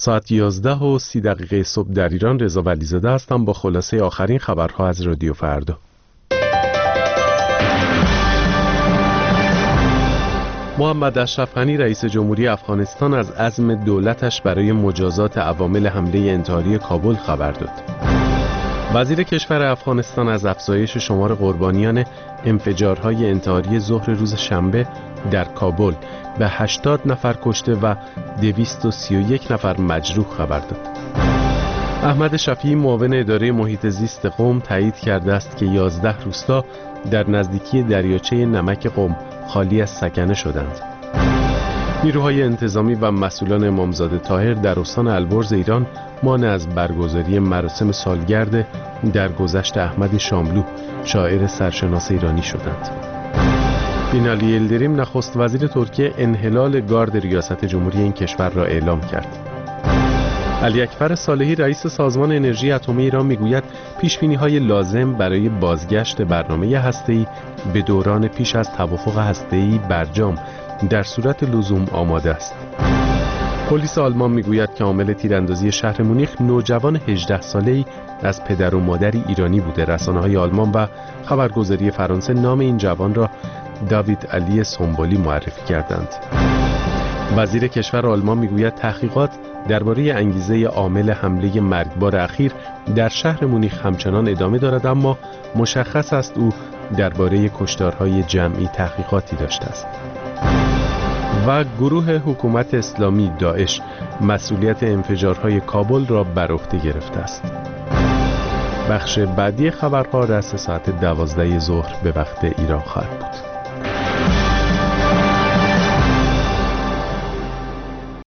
ساعت 11:30 صبح در ایران. رضا ولیزاده هستم با خلاصه آخرین خبرها از رادیو فردا. محمد اشرف غنی رئیس جمهوری افغانستان از عزم دولتش برای مجازات عوامل حمله انتحاری کابل خبر داد. وزیر کشور افغانستان از افزایش شمار قربانیان انفجارهای انتحاری ظهر روز شنبه در کابل به 80 نفر کشته و 231 نفر مجروح خبر داد. احمد شفیعی معاون اداره محیط زیست قم تایید کرده است که 11 روستا در نزدیکی دریاچه نمک قم خالی از سکنه شدند. نیروهای انتظامی و مسئولان امامزاده طاهر در استان البرز ایران مانع از برگزاری مراسم سالگرد درگذشت احمد شاملو شاعر سرشناس ایرانی شدند. بینالی یلدریم نخست وزیر ترکیه انحلال گارد ریاست جمهوری این کشور را اعلام کرد. علی اکبر صالحی رئیس سازمان انرژی اتمی ایران میگوید پیشبینی‌های لازم برای بازگشت برنامه هسته‌ای به دوران پیش از توافق هسته‌ای برجام در صورت لزوم آماده است. پلیس آلمان میگوید که عامل تیراندازی شهر مونیخ نوجوان 18 ساله‌ای از پدر و مادری ایرانی بوده. رسانه‌های آلمان و خبرگزاری فرانسه نام این جوان را داوید علی سنبولی معرفی کردند. وزیر کشور آلمان میگوید تحقیقات درباره انگیزه عامل حمله مرگبار اخیر در شهر مونیخ همچنان ادامه دارد، اما مشخص است او درباره کشتارهای جمعی تحقیقاتی داشته است. و گروه حکومت اسلامی داعش مسئولیت انفجارهای کابل را بر عهده گرفته است. بخش بعدی خبرها رأس ساعت 12 ظهر به وقت ایران خواهد بود.